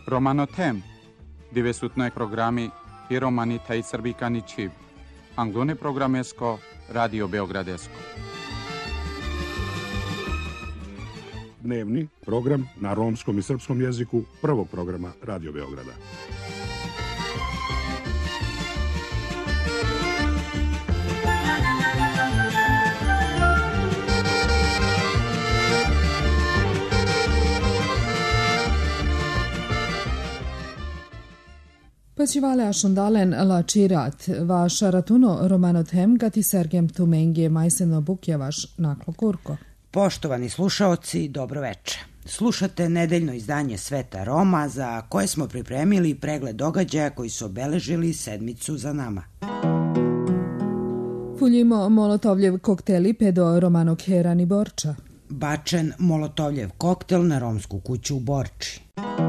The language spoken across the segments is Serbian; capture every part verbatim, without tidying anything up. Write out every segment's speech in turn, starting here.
Romanotem, divesutnoj programi i romani taj srbikani čiv. Anglone programesko, Radio Beogradesko. Dnevni program na romskom i srpskom jeziku prvog programa Radio Beograda. Păcivale așundalen la cirat, vaš ratuno romanotem gati sergem tu mengije majseno bukjevaš naklo kurko. Poštovani slušaoci, dobro veče. Slušate nedeljno izdanje Sveta Roma za koje smo pripremili pregled događaja koji su obeležili sedmicu za nama. Fuljimo molotovljev kokteli pedo romanog herani Borča. Bačen molotovljev koktel na romsku kuću u Borči.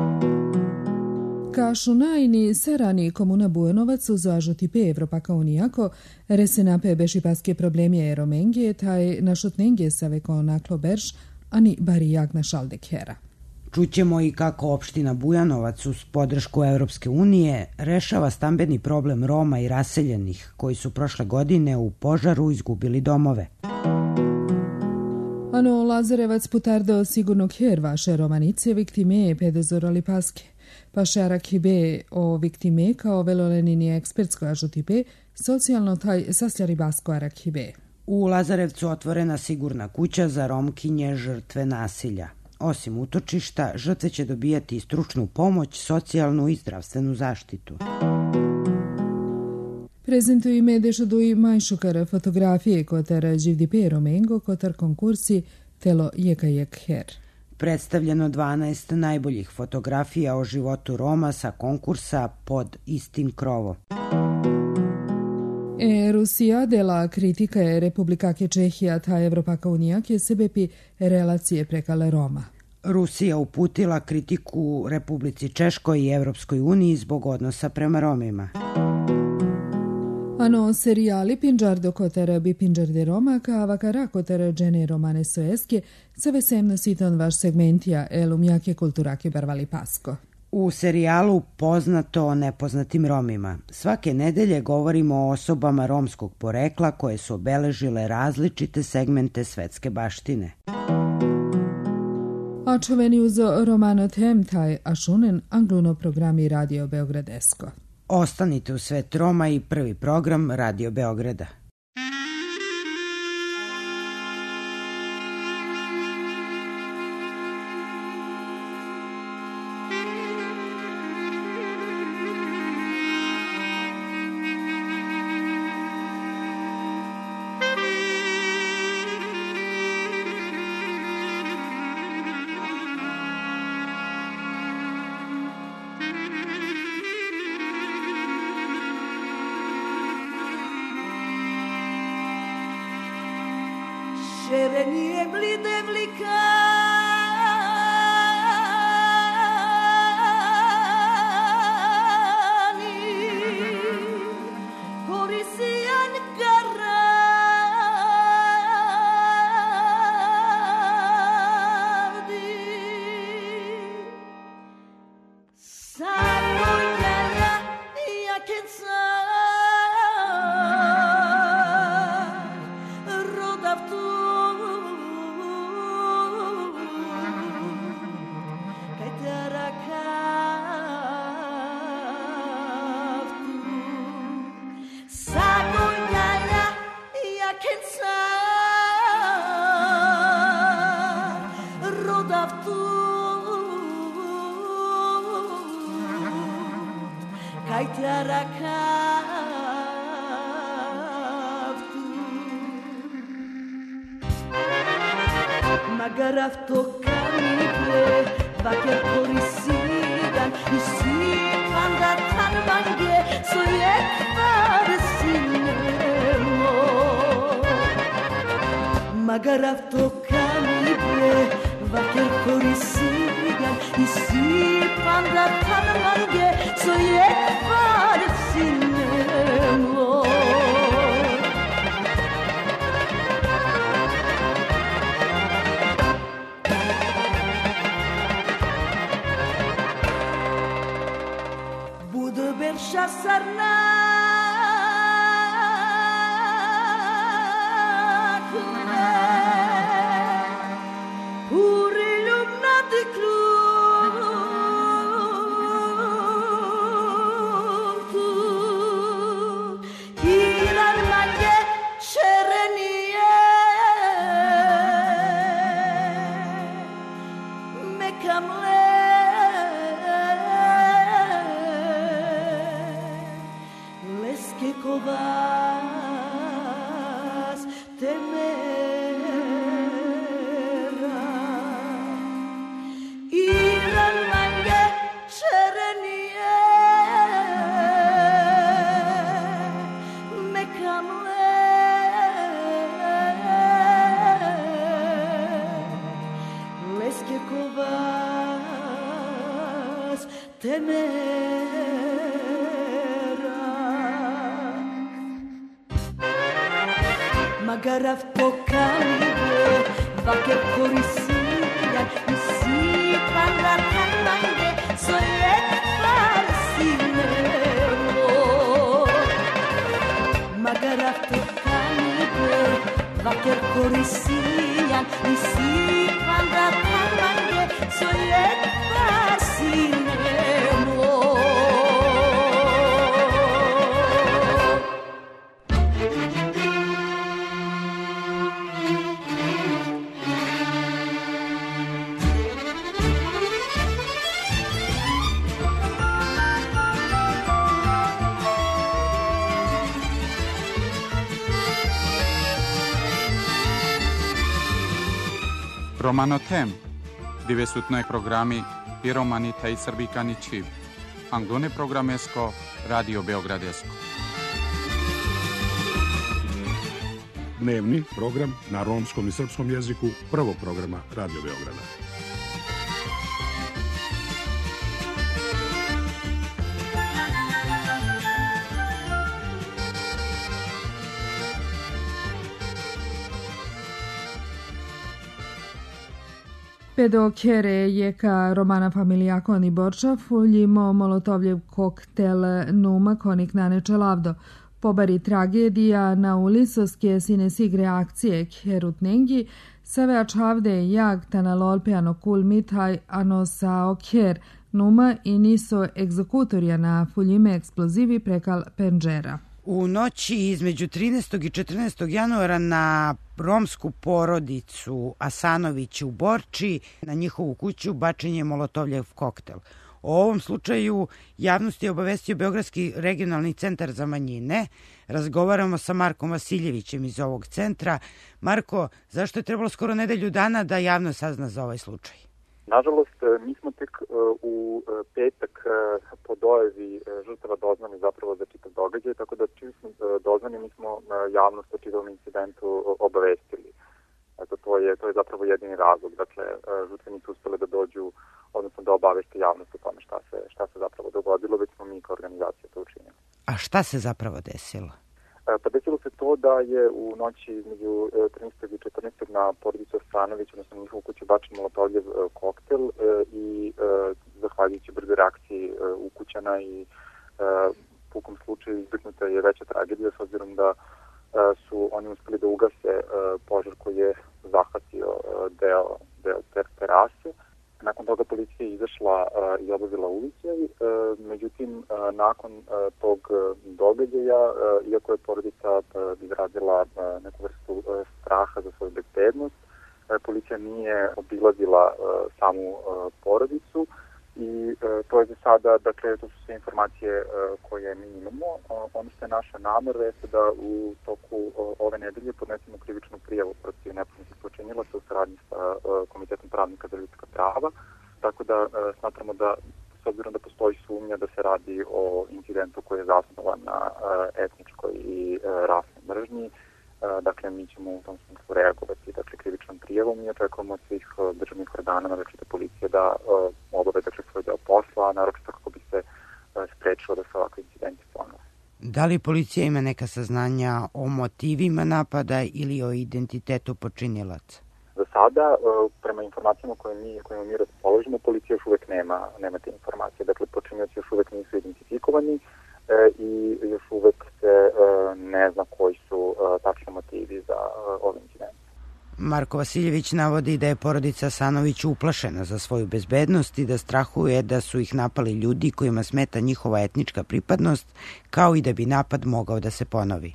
Kašunajni serani komuna Bujanovac uzažuti pe Evropaka unijako, resenape bešipaske problemje eromengije, taj našotnengije saveko naklo berš, ani bari jagna šaldek hera. Čućemo i kako opština Bujanovac uz podršku Evropske unije rešava stambeni problem Roma i raseljenih koji su prošle godine u požaru izgubili domove. Ano Lazarevac putardo sigurnog her vaše romanice viktime pedozorali paske. Pa šerak hibe o viktime kao velolenini ekspertsko ažutipe, socijalno taj sasljari basko arak hibe. U Lazarevcu otvorena sigurna kuća za romkinje žrtve nasilja. Osim utočišta, žrtve će dobijati i stručnu pomoć, socijalnu i zdravstvenu zaštitu. Prezentuju ime dešaduj majšukar fotografije kotar živdipe romengo kotar konkursi telo jeka jek her. Predstavljeno dvanaest najboljih fotografija o životu Roma sa konkursa pod istim krovom. E, Rusija dela kritika je Republika Čehija ta Evropaka unija kje sebepi relacije prekale Roma. Rusija uputila kritiku Republici Češkoj i Evropskoj uniji zbog odnosa prema Romima. Ano serijali Pinđardo kotar bi Pinđarde Roma ka vakara kotar džene romane soeske sa vesemno siton vaš segmentija elum jake kulturake barvali pasko. U serijalu Poznato o nepoznatim Romima svake nedelje govorimo o osobama romskog porekla koje su obeležile različite segmente svetske baštine. A čuveni uzo romanotem taj ašunen angluno programi Radio Beogradesko. Ostanite u Svet Roma i prvi program Radio Beograda. Šerenije blide vlika Magarav to kanible, vaker korisigan, isipan da tanmange, so yekvar sinemo. Magarav to kanible, vaker korisigan, isipan da tanmange, so yekvar sinemo. Magari avtocamide, va che corisia, i si parla tanmande, so je farsinemo. Magari avtocamide, va che corisia, i si parla tanmande, so je farsinemo. Romanotem, devetdeseti programi i romani taj srbikani čiv. Anglone programesko, Radio Beogradesko. Dnevni program na romskom i srpskom jeziku prvog programa Radio Beograda. Pedokere jeka Romana familija koni borča, fuljimo molotovljev koktel numa konik naneče lavdo. Pobari tragedija na ulisoske sine sigre akcije kherutnengi, save ačavde jag tanalolpeano kulmitaj anosa okher numa i niso egzekutorja na fuljime eksplozivi prekal penđera. U noći između trinaestog i četrnaestog januara na romsku porodicu Asanović u Borči, na njihovu kuću bačen je molotovljev koktel. O ovom slučaju javnost je obavestio Beogradski regionalni centar za manjine. Razgovaramo sa Markom Vasiljevićem iz ovog centra. Marko, zašto je trebalo skoro nedelju dana da javnost sazna za ovaj slučaj? Nažalost, mi smo tek u petak po dojavi žrtava doznali zapravo za čitav događaj, tako da čim smo doznali mi smo javnost o čitavom incidentu obavestili. Eto, to je, to je zapravo jedini razlog. Dakle, žrtve nisu uspjele da dođu, odnosno da obaveste javnost o tome šta se, šta se zapravo dogodilo, već smo mi kao organizacija to učinili. A šta se zapravo desilo? Pa desilo se to da je u noći između trinaestog i četrnaestog na porodicu Asanović, odnosno na njihovu kuću bačen molotovljev koktel i zahvaljujući brze reakciji ukućana i pukom slučaju izbjegnuta je veća tragedija s obzirom da su oni uspeli da ugase požar koji je zahvatio deo, deo terase. Nakon toga policija je izašla uh, i obavila uviđaj, uh, međutim, uh, nakon uh, tog događaja, uh, iako je porodica uh, izrazila uh, neku vrstu uh, straha za svoju bezbednost, uh, policija nije obilazila uh, samu uh, porodicu i uh, to je za sada, dakle, to su sve informacije uh, koje mi imamo. Uh, ono što je naša namera jeste da u toku uh, ove nedelje podnesemo krivičnu prijavu protiv nepoznatih počinilaca u saradnji sa uh, Komitetom pravnika za ljudska prava, tako da uh, smatramo da, s obzirom da postoji sumnja da se radi o incidentu koji je zasnovan na uh, etničkoj i uh, rasnoj mržnji, uh, dakle, mi ćemo u tom smislu reagovati, dakle, krivičnom prijavom i očekujemo od svih uh, državnih organa, naročito policije, da uh, obave, dakle, svoj deo posla, naročito kako bi se uh, sprečilo da se ovakve incidenti ponove. Da li policija ima neka saznanja o motivima napada ili o identitetu počinilaca? Za sada, prema informacijama koje mi, koje mi raspoložimo, policija još uvek nema, nema te informacije. Dakle, počinioci još uvek nisu identifikovani i još uvek se ne zna koji su tačno motivi za ovim incidentom. Marko Vasiljević navodi da je porodica Asanović uplašena za svoju bezbednost i da strahuje da su ih napali ljudi kojima smeta njihova etnička pripadnost, kao i da bi napad mogao da se ponovi.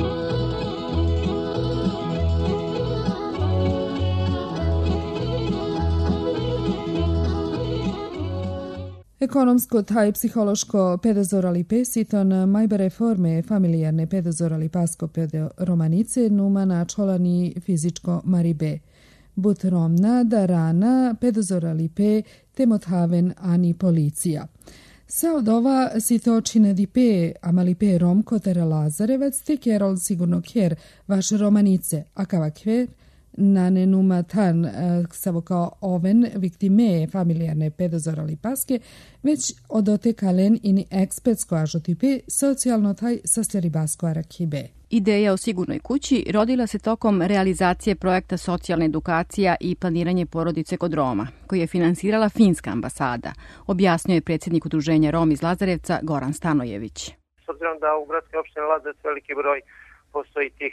Ekonomsko taj psihološko pedozorali pesiton majbe reforme familijarne pedozorali pasko pedoromanice numa načolani fizičko maribe. But romna da rana pedozorali pe temothaven ani policija. Sa od ova si to čine di pe amali pe romko tera Lazarevac te kerol sigurno kjer vaše romanice, a kava kjer na nenuma tan savo kao oven viktime familijarne pedozorali paske, već odote kalen ini ekspertsko ažotipe socijalno taj sastjeri basko arakibe. Ideja o sigurnoj kući rodila se tokom realizacije projekta socijalna edukacija i planiranje porodice kod Roma, koji je finansirala finska ambasada, objasnio je predsjednik udruženja Rom iz Lazarevca Goran Stanojević. S obzirom da u gradskoj opštini Lazarevac veliki broj postoji tih,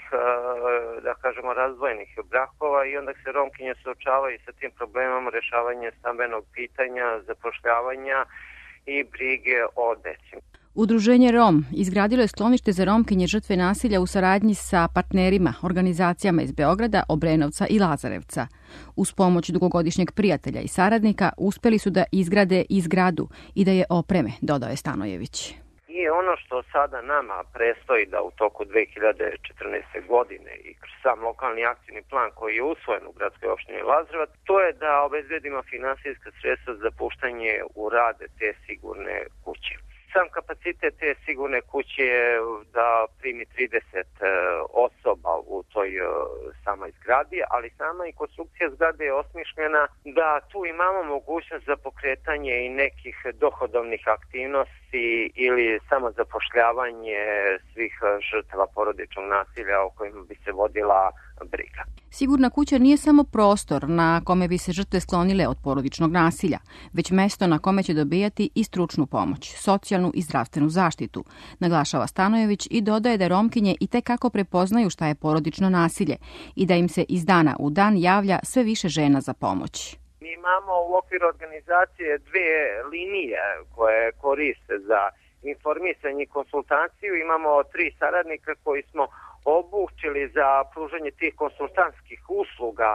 da kažemo, razdvojenih brakova i onda se Romkinje suočavaju sa tim problemom rješavanja stambenog pitanja, zapošljavanja i brige o deci. Udruženje Rom izgradilo je sklonište za Romkinje žrtve nasilja u saradnji sa partnerima, organizacijama iz Beograda, Obrenovca i Lazarevca. Uz pomoć dugogodišnjeg prijatelja i saradnika uspeli su da izgrade i zgradu i da je opreme, dodao je Stanojević. I ono što sada nama prestoji da u toku dve hiljade četrnaeste. godine i kroz sam lokalni akcijni plan koji je usvojen u gradskoj opštini Lazarevac, to je da obezbedimo finansijska sredstva za puštanje u rade te sigurne kuće. Sam kapacitet te sigurne kuće je da primi trideset osoba u toj samoj zgradi, ali sama i konstrukcija zgrade je osmišljena da tu imamo mogućnost za pokretanje i nekih dohodovnih aktivnosti ili samo zapošljavanje svih žrtava porodičnog nasilja o kojima bi se vodila briga. Sigurna kuća nije samo prostor na kome bi se žrtve sklonile od porodičnog nasilja, već mesto na kome će dobijati i stručnu pomoć, socijalnu i zdravstvenu zaštitu, naglašava Stanojević i dodaje da Romkinje i tekako prepoznaju šta je porodično nasilje i da im se iz dana u dan javlja sve više žena za pomoć. Mi imamo u okviru organizacije dve linije koje koriste za informisanje i konsultaciju. Imamo tri saradnika koji smo obučili za pružanje tih konsultantskih usluga,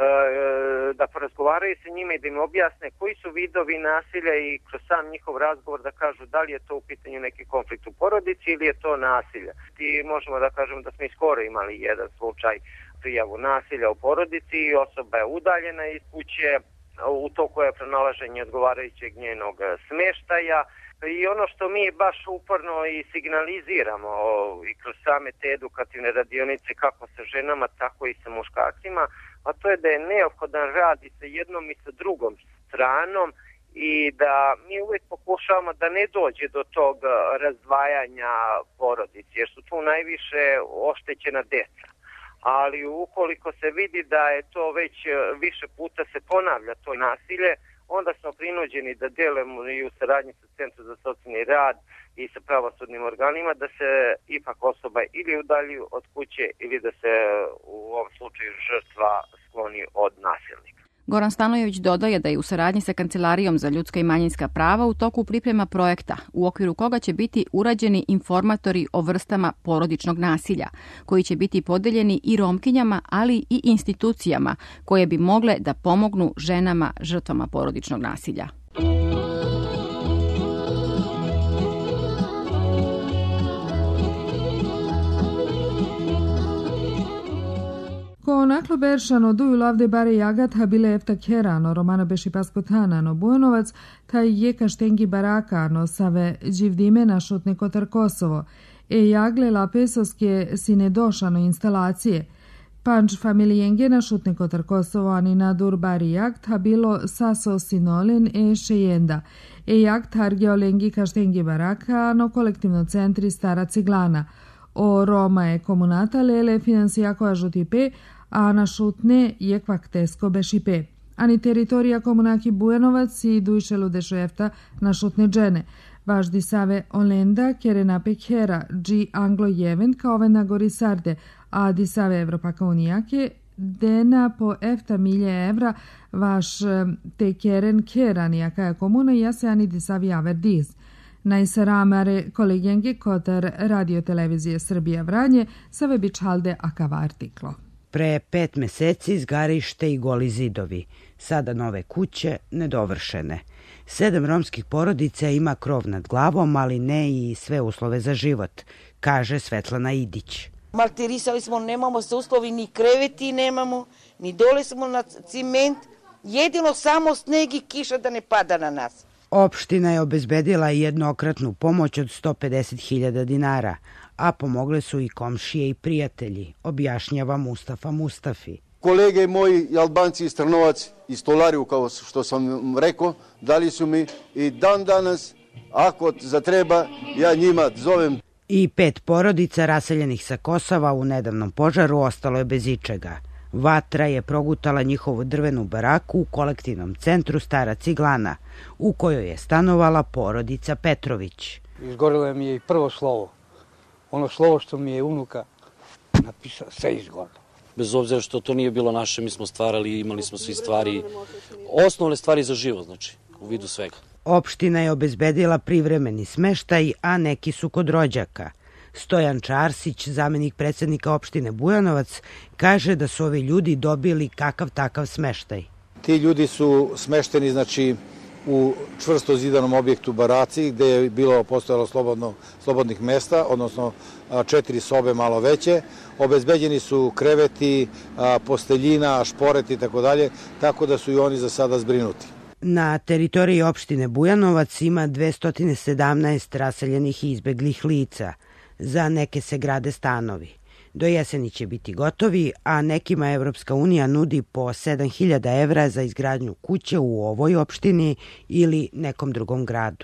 da porazgovaraju sa njima i da im objasne koji su vidovi nasilja i kroz sam njihov razgovor da kažu da li je to u pitanju neki konflikt u porodici ili je to nasilje. I možemo da kažemo da smo i skoro imali jedan slučaj prijavu nasilja u porodici i osoba je udaljena iz kuće, u toku je pronalaženje odgovarajućeg njenog smeštaja. I ono što mi baš uporno i signaliziramo i kroz same te edukativne radionice kako sa ženama, tako i sa muškarcima, a to je da je neophodan rad i sa jednom i sa drugom stranom i da mi uvijek pokušavamo da ne dođe do tog razdvajanja porodice, jer su tu najviše oštećena deca. Ali ukoliko se vidi da je to već više puta se ponavlja to nasilje, onda smo prinuđeni da delimo i u saradnji sa Centrom za socijalni rad i sa pravosudnim organima da se ipak osoba ili udalji od kuće ili da se u ovom slučaju žrtva skloni od nasilnika. Goran Stanojević dodaje da je u saradnji sa Kancelarijom za ljudska i manjinska prava u toku priprema projekta, u okviru koga će biti urađeni informatori o vrstama porodičnog nasilja, koji će biti podeljeni i Romkinjama, ali i institucijama koje bi mogle da pomognu ženama žrtvama porodičnog nasilja. Ko onaklo beršano duju lavde bare jagat ha bile efta kerano romano beši paskotanano Bujanovac, taj je kaštengi barakano save dživdime na šutne kotar Kosovo, e jagle la pesoske sine došano instalacije. Panč familijenge na šutne kotar Kosovo ani na dur bari jakt ha bilo saso sinolen e šejenda, e jakt hargeolengi kaštengi baraka no kolektivno centri stara ciglana. O Roma je komunata lele finansijako ažutipe, a na šutne je kvaktesko bešipe. Ani teritorija komunaki Bujanovac i dujše ludešefta na šutne džene. Važdi save Olenda, Kerenape Kera, G Anglo Jeven kao Vena Gorisarde, a di save Evropaka Unijake, Dena po efta milje evra vaš te keren keranijaka komuna i aseani di savi averdiz. Najsaramare kolegjengi kotar radio televizije Srbija Vranje save bičalde akava artiklo. Pre pet meseci zgarište i goli zidovi, sada nove kuće nedovršene. Sedam romskih porodica ima krov nad glavom, ali ne i sve uslove za život, kaže Svetlana Idić. Malterisali smo, nemamo se uslovi, ni kreveti nemamo, ni dole smo na ciment, jedino samo sneg i kiša da ne pada na nas. Opština je obezbedila jednokratnu pomoć od sto pedeset hiljada dinara, a pomogle su i komšije i prijatelji, objašnjava Mustafa Mustafi. Kolege moji, Albanci iz Trnovac i Stolariju, kao što sam rekao, dali su mi i dan danas, ako zatreba, ja njima zovem. I pet porodica raseljenih sa Kosova u nedavnom požaru ostalo je bez ičega. Vatra je progutala njihovu drvenu baraku u kolektivnom centru Stara Ciglana, u kojoj je stanovala porodica Petrović. Izgorilo mi je i prvo slovo. Ono slovo što mi je unuka napisao, sve izgorilo. Bez obzira što to nije bilo naše, mi smo stvarali, imali smo svi stvari, osnovne stvari za život, znači, u vidu svega. Opština je obezbedila privremeni smeštaj, a neki su kod rođaka. Stojan Čarsić, zamenik predsednika opštine Bujanovac, kaže da su ovi ljudi dobili kakav takav smeštaj. Ti ljudi su smešteni, znači, u čvrsto zidanom objektu baraci, gde je bilo postojalo slobodno, slobodnih mesta, odnosno četiri sobe malo veće. Obezbeđeni su kreveti, posteljina, šporet i tako dalje, tako da su i oni za sada zbrinuti. Na teritoriji opštine Bujanovac ima dvesta sedamnaest raseljenih i izbeglih lica. Za neke se grade stanovi. Do jeseni će biti gotovi, a nekima Evropska unija nudi po sedam hiljada evra za izgradnju kuće u ovoj opštini ili nekom drugom gradu.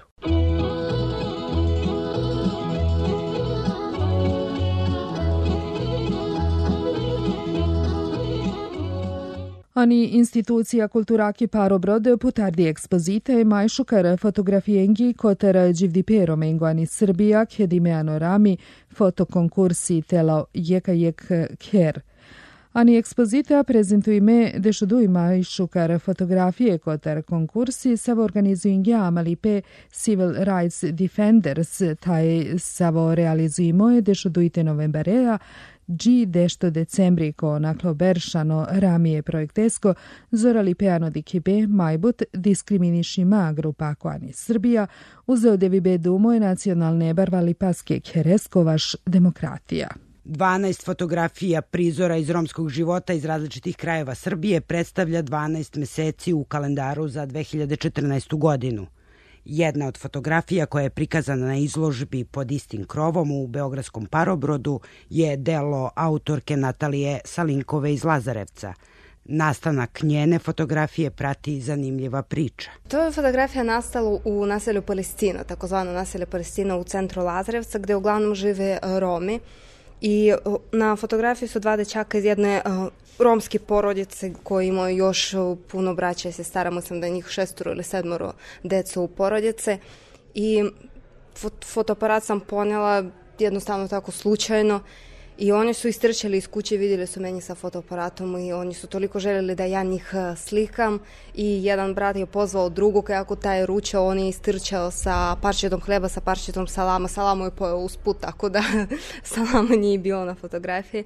Ani institucija kulturaki Parobrod putardi ekspozite majšukar fotografijengi kotar dživdipero mengoani Srbija kedimeano rami fotokonkursi telo jeka jek ker. Ani ekspozita prezentuime dešuduj majšukar fotografije kotar konkursi savo organizuingi amalipe Civil Rights Defenders taj savo realizujimo je dešudujte novembarea G dešto decembri ko naklo beršano ramije projektesko zorali peano di kibe majbut diskriminišima grupa koani Srbija uzeo devibe dumo je nacionalne barvali paske kereskovaš demokratija. dvanaest fotografija prizora iz romskog života iz različitih krajeva Srbije predstavlja dvanaest meseci u kalendaru za dve hiljade četrnaestu godinu. Jedna od fotografija koja je prikazana na izložbi pod istim krovom u Beogradskom Parobrodu je delo autorke Natalije Salinkove iz Lazarevca. Nastanak njene fotografije prati zanimljiva priča. To je fotografija nastala u naselju Palestina, takozvano naselje Palestina u centru Lazarevca, gde uglavnom žive Romi. I na fotografiji su dva dečaka iz jedne uh, romske porodice koji imaju još puno braća i sestara, mislim da je njih šestoro ili sedmoro deca u porodice. I fot fotoaparat sam ponela jednostavno tako slučajno i oni su istrčali iz kuće, vidjeli su meni sa fotoaparatom i oni su toliko željeli da ja njih slikam i jedan brat je pozvao drugog, kako taj je ručao, on je istrčao sa parčetom hleba, sa parčetom salama, salamu je pojeo usput, tako da salama nije bio na fotografiji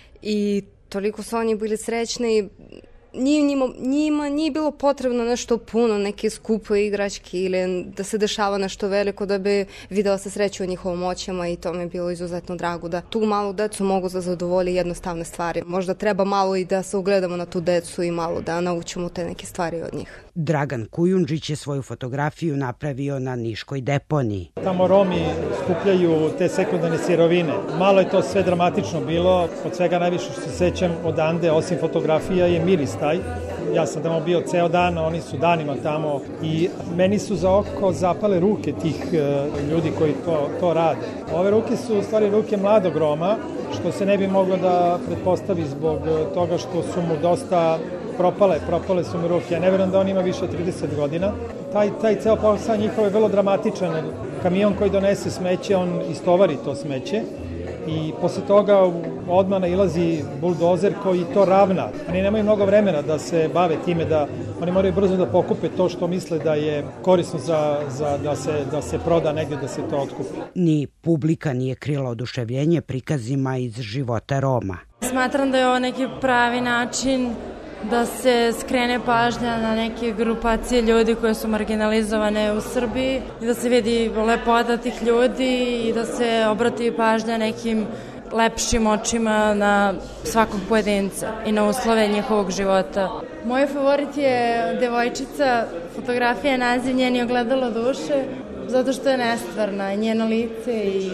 i toliko su oni bili srećni. Njima, njima nije bilo potrebno nešto puno, neke skupe igračke ili da se dešava nešto veliko da bi video se sreću u njihovom očima i to mi je bilo izuzetno drago da tu malu decu mogu da zadovolji jednostavne stvari. Možda treba malo i da se ugledamo na tu decu i malo da naučimo te neke stvari od njih. Dragan Kujundžić je svoju fotografiju napravio na niškoj deponiji. Tamo Romi skupljaju te sekundarne sirovine. Malo je to sve dramatično bilo, od svega najviše što se sećam odande, osim fotografija, je miris taj. Ja sam tamo bio ceo dan, oni su danima tamo i meni su za oko zapale ruke tih uh, ljudi koji to, to rade. Ove ruke su u stvari ruke mladog Roma, što se ne bi moglo da pretpostavi zbog toga što su mu dosta propale, propale su mu ruke. Ja ne vjerujem da on ima više od trideset godina. Taj, taj ceo posao njihov je vrlo dramatičan. kamion koji donese smeće, on istovari to smeće i posle toga odmah nailazi buldozer koji to ravna. Oni nemaju mnogo vremena da se bave time, da oni moraju brzo da pokupe to što misle da je korisno za, za da, se, da se proda negde, da se to otkupi. Ni publika nije krila oduševljenje prikazima iz života Roma. Smatram da je ovo neki pravi način da se skrene pažnja na neke grupacije ljudi koje su marginalizovane u Srbiji i da se vidi lepota tih ljudi i da se obrati pažnja nekim lepšim očima na svakog pojedinca i na uslove njihovog života. Moj favorit je devojčica, fotografija je naziv njeni ogledalo duše, zato što je nestvarna, njeno lice i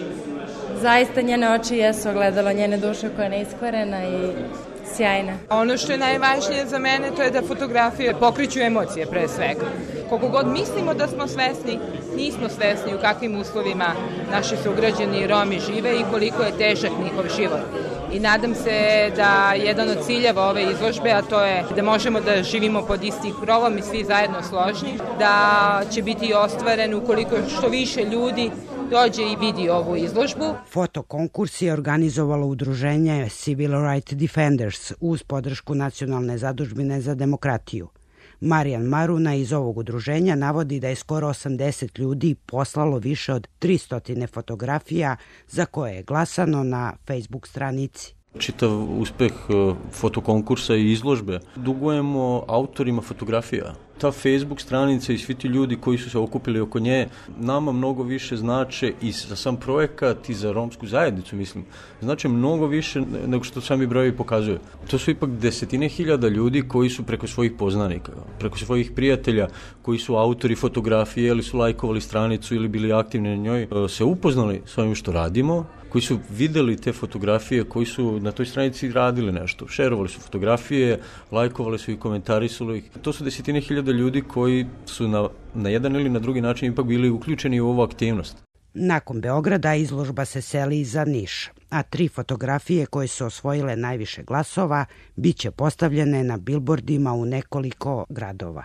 zaista njene oči jesu ogledalo njene duše koja je neiskvarena i sjajna. Ono što je najvažnije za mene to je da fotografije pokreću emocije pre svega. Koliko god mislimo da smo svesni, nismo svesni u kakvim uslovima naši sugrađani Romi žive i koliko je težak njihov život. I nadam se da jedan od ciljeva ove izložbe, a to je da možemo da živimo pod istim krovom i svi zajedno složni, da će biti ostvaren ukoliko što više ljudi dođe i vidi ovu izložbu. Fotokonkurs je organizovalo udruženje Civil Rights Defenders uz podršku Nacionalne zadužbine za demokratiju. Marijan Maruna iz ovog udruženja navodi da je skoro osamdeset ljudi poslalo više od tristo fotografija za koje je glasano na Facebook stranici. Čitav uspeh fotokonkursa i izložbe dugujemo autorima fotografija. Ta Facebook stranica i svi ti ljudi koji su se okupili oko nje nama mnogo više znače i za sam projekat i za romsku zajednicu, mislim. Znači mnogo više nego što sami brojevi pokazuju. To su ipak desetine hiljada ljudi koji su preko svojih poznanika, preko svojih prijatelja, koji su autori fotografije ili su lajkovali stranicu ili bili aktivni na njoj, se upoznali s ovim što radimo, koji su videli te fotografije, koji su na toj stranici radili nešto. Šerovali su fotografije, lajkovali su i komentarisali ih. To su desetine hiljada ljudi koji su na, na jedan ili na drugi način ipak bili uključeni u ovu aktivnost. Nakon Beograda izložba se seli za Niš, a tri fotografije koje su osvojile najviše glasova biće postavljene na bilbordima u nekoliko gradova.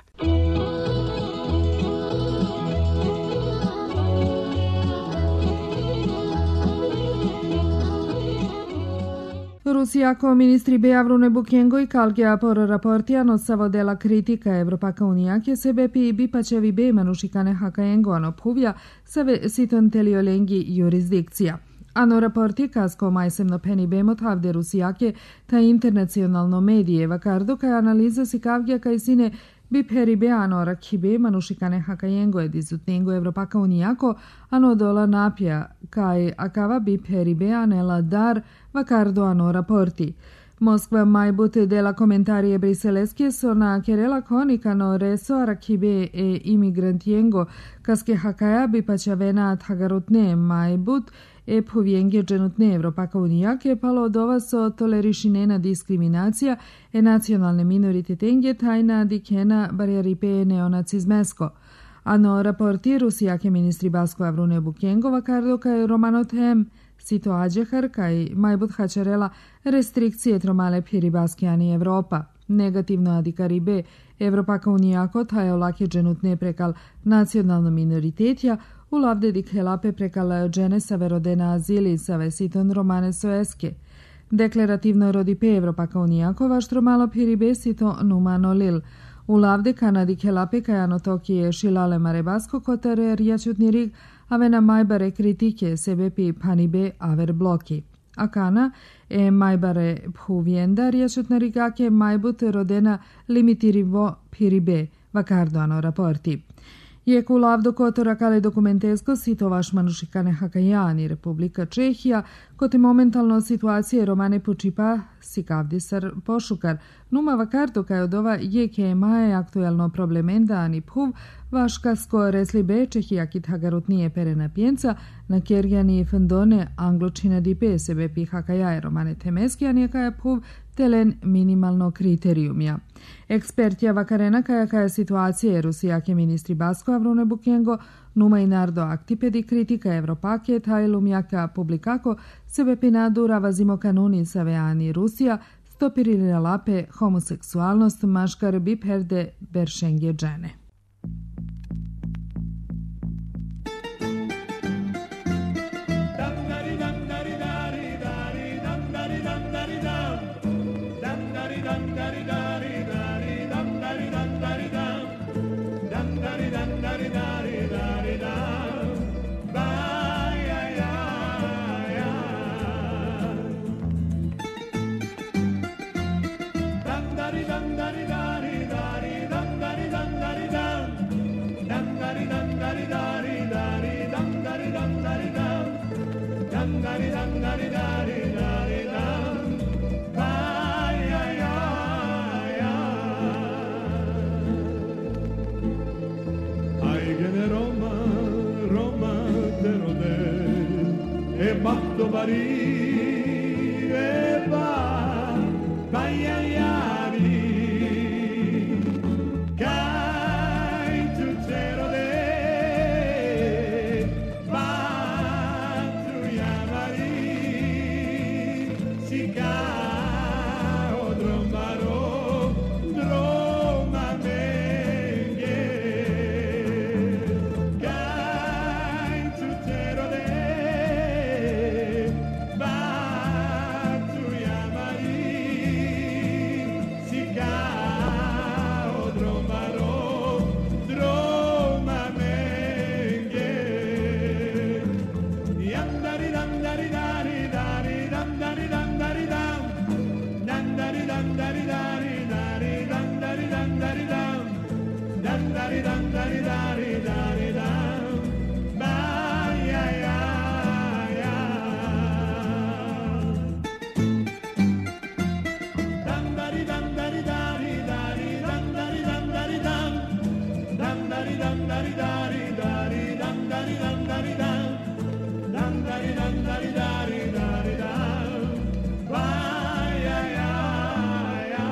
Rusijako ministri Beavrune Bukengo i Kalgea por raportiano savodela kritika Evropaka Unija che sebepi bipacevi be manušikane hakaengo ano puvja save siton teliolengi jurisdikcija. Ano raporti kasko majsemno peni bemot havde Rusijake ta internacionalno medije vakardo kaj analiza si kavgja kaj sine bi peribe ano rakhibe manušikane hakajengo edizutnengo Evropaka Unijako ano dola napja kaj akava bi peribe anela dar vakardo ano raporti. Moskva majbute dela komentarije briseleske so na kerela konikano reso rakhibe e imigrantiengo kaske hakaja bi pačavena at hagarutne majbut e povjenge dženutne Evropaka Unijake palo dova so tolerišinena diskriminacija e nacionalne minoritete tajna dikena barjeripe neonacizmesko. Ano raporti Rusijake ministri Basko Avrune Bukengo vakardo kaj Romanotem situađehar kaj majbut hačarela restrikcije tromale pjeri Baskijani Evropa. Negativno adikaribe Evropaka Unijako tajo lake dženutne prekal nacionalno minoritetja u lavde dikhelape prekal džene saverodena azili save siton romane soeske. Deklarativno rodipe Evropaka Unijako vaštro malo pjeribe sito numano lil. U lavde kanadi khelape kajano tokije šilale mare Basko kotare rijačutni rig avena majbare kritike sebepi panibe aver bloki. Akana e majbare phuvienda rijačutna rigake majbut rodena limitirivo piribe vakardo ano raporti. Jeku lavdo kotora kale dokumentesko sito vaš manušikane hakajani Republika Čehija, kote momentalno situacije romane pučipa sikavdisar pošukar, numa vakardo kaj odova je ke maje aktuelno problemenda ani phuv, vaš kasko reslibe Čehijaki hagarutnije perena pjenca, na kerjani fendone angločina dipe sebe pi hakajaje romane temeski ani kaja phuv telen minimalno kriterijumja. Ekspertja vakarena kaja kaja situacije Rusijake ministri Basko Avrune Bukengo numa i nardo aktipedi kritika Evropake tajlum jaka publikako sebe pinadu ravazimo kanuni saveani Rusija stopirira lape homoseksualnost maškar biperde beršengje džene. matto Marie va baiaiari kai tutero de batru yamari sika odrombaro droma menge kai tutero de batru yamari sika odrombaro droma menge yandari dandari dari dari dandari dandari dam dandari dandari dari dari dandari dandari dam dandari dandari dari dari dam ba ya ya ya dandari dandari dari dari dandari dandari dam dandari dandari dari dari dandari dandari dam dandari dandari dari dari dam ba ya ya ya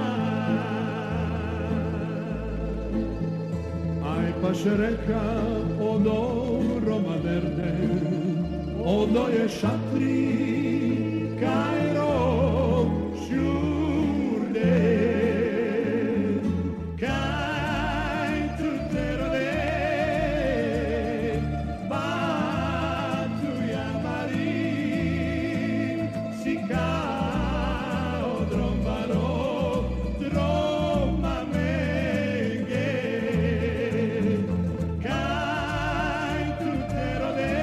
ai pašereka odo Roma verde odo je šatri Kairo šurde kaj tutero de batu yamari sika odrombaro droma menge kaj tutero de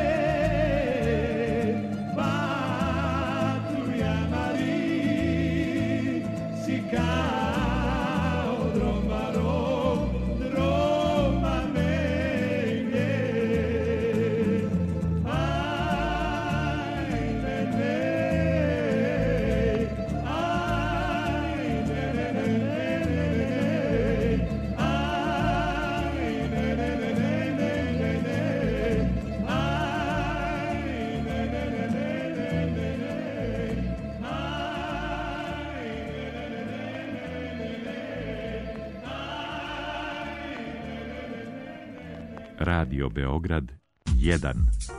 batu yamari sika odrombaro droma menge ai nene ai nene ai nene Radio Beograd jedan.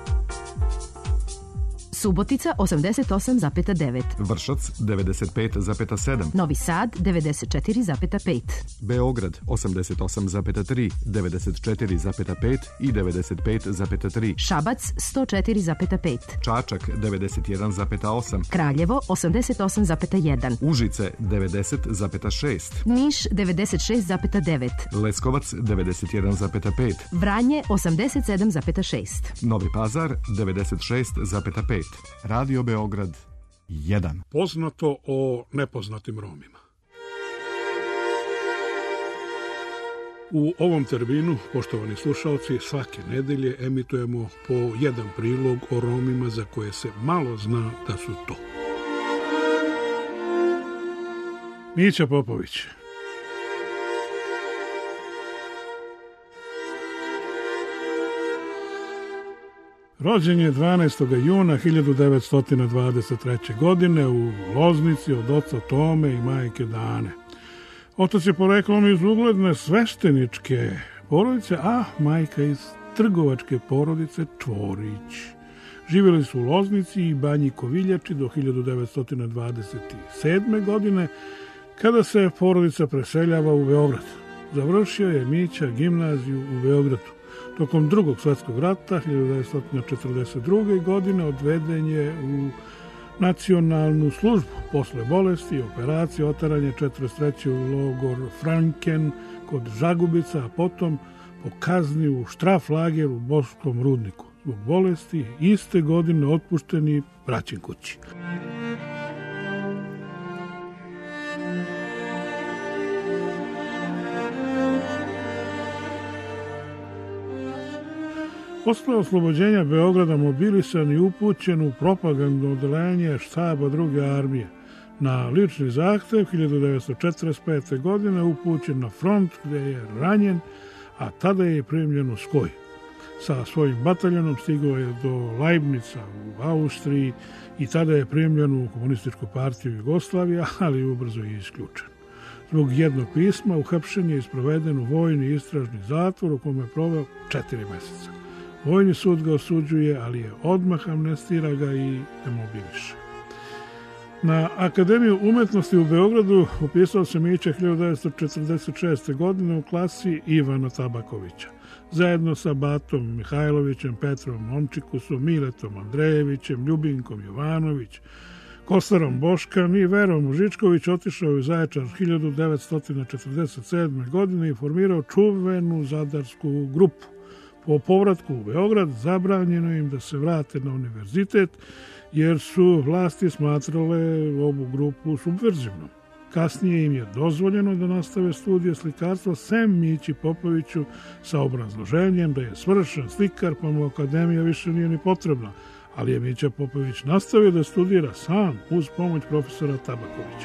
Subotica osamdeset osam zarez devet. Vršac devedeset pet zarez sedam. Novi Sad devedeset četiri zarez pet. Beograd osamdeset osam zarez tri, devedeset četiri zarez pet i devedeset pet zarez tri. Šabac sto četiri zarez pet. Čačak devedeset jedan zarez osam. Kraljevo osamdeset osam zarez jedan. Užice devedeset zarez šest. Niš devedeset šest zarez devet. Leskovac devedeset jedan zarez pet. Vranje osamdeset sedam zarez šest. Novi Pazar devedeset šest zarez pet. Radio Beograd jedan. Poznato o nepoznatim Romima. U ovom terminu, poštovani slušalci, svake nedelje emitujemo po jedan prilog o Romima za koje se malo zna da su to. Mića Popović. Rođen je dvanaestog juna hiljadu devetsto dvadeset treće. godine u Loznici od oca Tome i majke Dane. Otac je poreklom iz ugledne svešteničke porodice, a majka iz trgovačke porodice Čvorić. Živjeli su u Loznici i Banji Koviljači do hiljadu devetsto dvadeset sedme. godine, kada se porodica preseljava u Beograd. Završio je Mića gimnaziju u Beogradu. Tokom drugog svjetskog rata, hiljadu devetsto četrdeset druge. godine, odveden je u nacionalnu službu. Posle bolesti i operacije otaranje četrdeset treće. u logor Franken kod Žagubica, a potom po kazni u štraflager u Borskom rudniku. Zbog bolesti iste godine otpušteni vraćen kući. Posle oslobođenja Beograda mobilisan i upućen u propagandno odeljenje štaba druge armije. Na lični zahtev hiljadu devetsto četrdeset pete. godine upućen na front gde je ranjen, a tada je primljen u Skoj. Sa svojim bataljonom stigao je do Leibnica u Austriji i tada je primljen u komunističku partiju Jugoslavije, ali ubrzo je isključen. Zbog jednog pisma uhapšen je i sproveden u vojni istražni zatvor u kome je proveo četiri meseca. Vojni sud ga osuđuje, ali je odmah amnestira ga i demobiliše. Na Akademiju umetnosti u Beogradu upisao se Mića hiljadu devetsto četrdeset šeste. godine u klasi Ivana Tabakovića. Zajedno sa Batom Mihajlovićem, Petrom Momčikusom, Miletom Andrejevićem, Ljubinkom Jovanović, Kostarom Boškan i Verom Mužičković otišao je u Zaječar hiljadu devetsto četrdeset sedme. godine i formirao čuvenu zadarsku grupu. Po povratku u Beograd zabranjeno im da se vrate na univerzitet jer su vlasti smatrale ovu grupu subverzivnom. Kasnije im je dozvoljeno da nastave studije slikarstva sem Mići Popoviću sa obrazloženjem da je svršen slikar pa mu akademija više nije ni potrebna, ali je Mića Popović nastavio da studira sam uz pomoć profesora Tabakovića.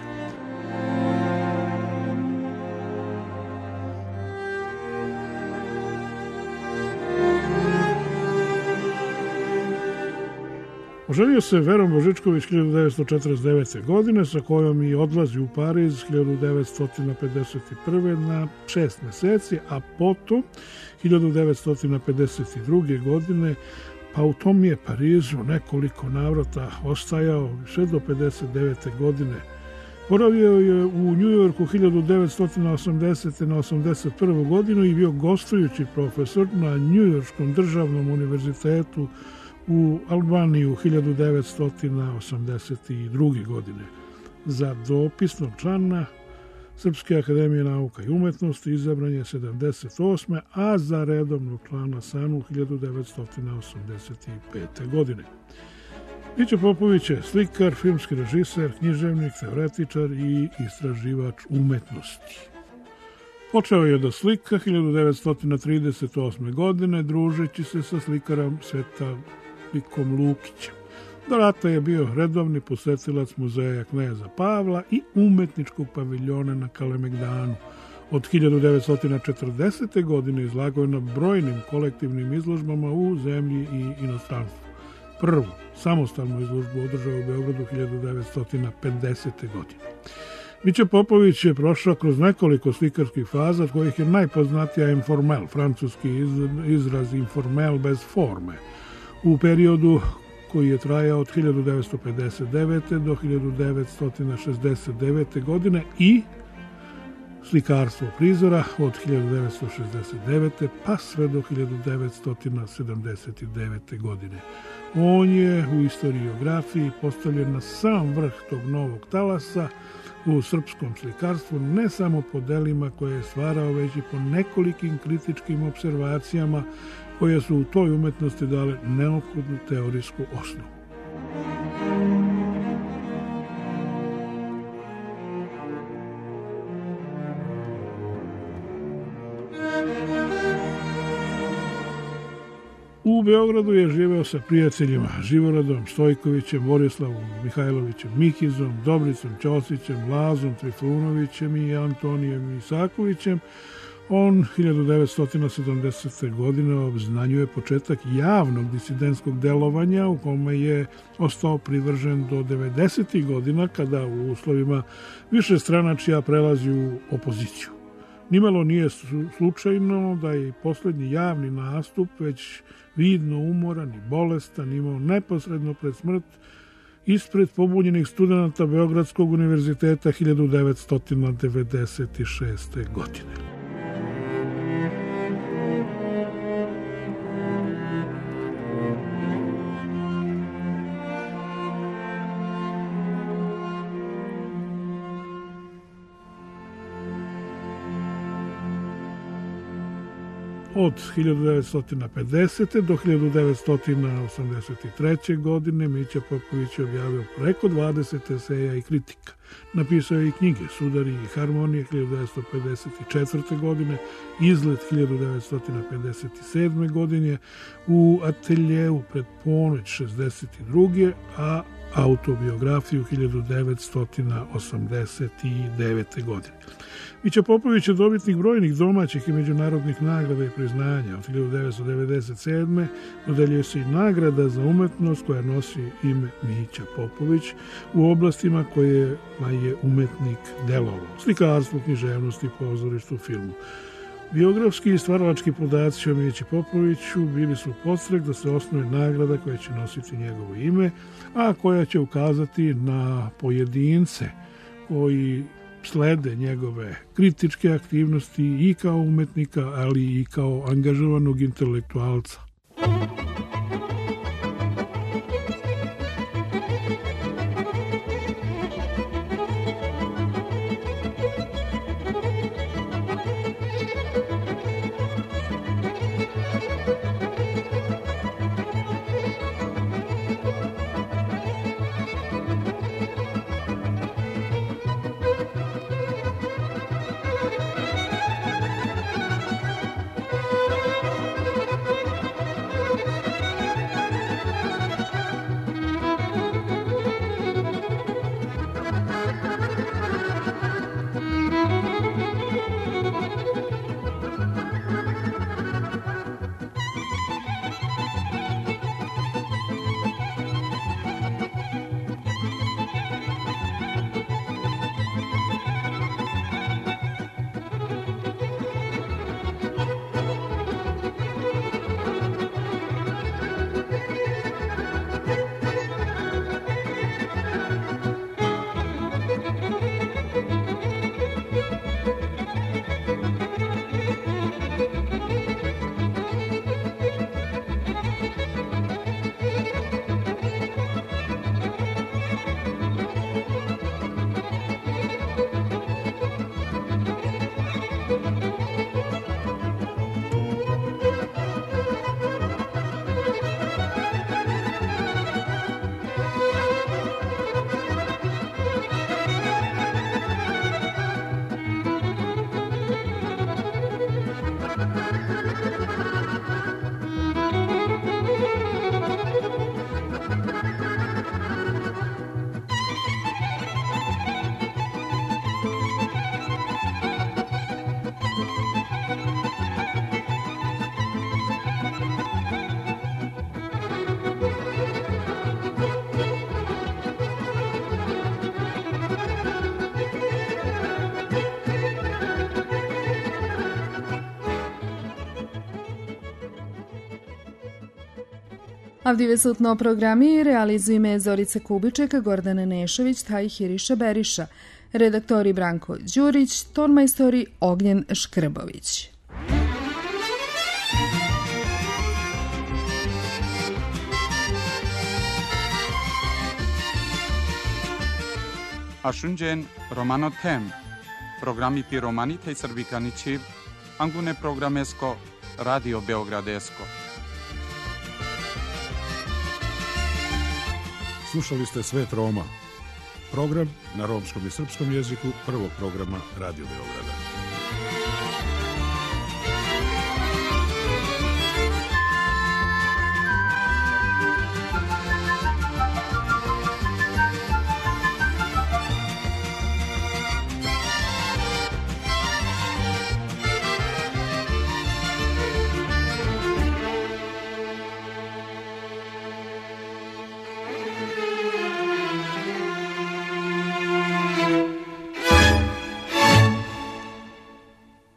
Oženio se Verom Božičković hiljadu devetsto četrdeset devete. godine, sa kojom i odlazi u Pariz hiljadu devetsto pedeset prve. na šest meseci, a potom hiljadu devetsto pedeset druge. godine, pa u tom je Parizu nekoliko navrata ostajao sve do pedeset devete. godine. Boravio je u Njujorku hiljadu devetsto osamdesete. na osamdeset prvu. godinu i bio gostujući profesor na Njujorskom državnom univerzitetu u Albaniju hiljadu devetsto osamdeset druge. godine. Za dopisnog člana Srpske akademije nauka i umetnosti izabran je sedamdeset osme. a za redovnog člana SANU hiljadu devetsto osamdeset pete. godine. Mića Popović je slikar, filmski režiser, književnik, teoretičar i istraživač umetnosti. Počeo je da slika hiljadu devetsto trideset osme. godine, družeći se sa slikarom Svetalikom Lukićem. Do rata je bio redovni posetilac muzeja Kneza Pavla i umetničkog paviljona na Kalemegdanu. Od hiljadu devetsto četrdesete. godine izlagao je na brojnim kolektivnim izložbama u zemlji i inostranstvu. Prvu samostalnu izložbu održao u Beogradu hiljadu devetsto pedesete. godine. Mića Popović je prošao kroz nekoliko slikarskih faza, od kojih je najpoznatija informel, francuski izraz informel bez forme, u periodu koji je trajao od hiljadu devetsto pedeset devete. do hiljadu devetsto šezdeset devete. godine i slikarstvo prizora od hiljadu devetsto šezdeset devete. pa sve do hiljadu devetsto sedamdeset devete. godine. On je u istoriografiji postavljen na sam vrh tog novog talasa u srpskom slikarstvu, ne samo po delima koje je stvarao, već i po nekolikim kritičkim observacijama koje su u toj umetnosti dale neophodnu teorijsku osnovu. U Beogradu je živeo sa prijateljima Živoradom Stojkovićem, Borislavom Mihajlovićem Mikizom, Dobricom Ćosićem, Lazom Trifunovićem i Antonijem Isakovićem. On hiljadu devetsto sedamdesete. godine obznanjuje početak javnog disidentskog delovanja u kome je ostao privržen do devedesetih. godina, kada u uslovima višestranačja prelazi u opoziciju. Nimalo nije slučajno da je poslednji javni nastup već vidno umoran i bolestan imao neposredno pred smrt ispred pobunjenih studenta Beogradskog univerziteta hiljadu devetsto devedeset šeste. godine. Od hiljadu devetsto pedesete. do hiljadu devetsto osamdeset treće. godine Mića Popović je objavio preko dvadeset eseja i kritika. Napisao je i knjige Sudari i harmonije hiljadu devetsto pedeset četvrte. godine, Izlet hiljadu devetsto pedeset sedme. godine, U ateljeu pred ponoć šezdeset druge. a autobiografiju hiljadu devetsto osamdeset devete. godine. Mića Popović je dobitnik brojnih domaćih i međunarodnih nagrada i priznanja. Od hiljadu devetsto devedeset sedme. dodeljuje se i nagrada za umetnost koja nosi ime Mića Popović u oblastima kojima je umetnik delovao. Slikarstvo, književnosti, pozorištu, filmu. Biografski i stvaralački podaci o Mići Popoviću bili su podstrek da se osnuje nagrada koja će nositi njegovo ime, a koja će ukazati na pojedince koji slede njegove kritičke aktivnosti i kao umetnika, ali i kao angažovanog intelektualca. Avdivesutno programi realizujeme Zorica Kubiček, Gordana Nešović, taj Hiriša Beriša, redaktori Branko Đurić, tonmajstori Ognjen Škrbović. Ashunjen Romano Tem, programi pi Romanita i Srbikanići, Angune Programesko, Radio Beogradesko. Slušali ste Svet Roma, program na romskom i srpskom jeziku prvog programa Radio Beograda.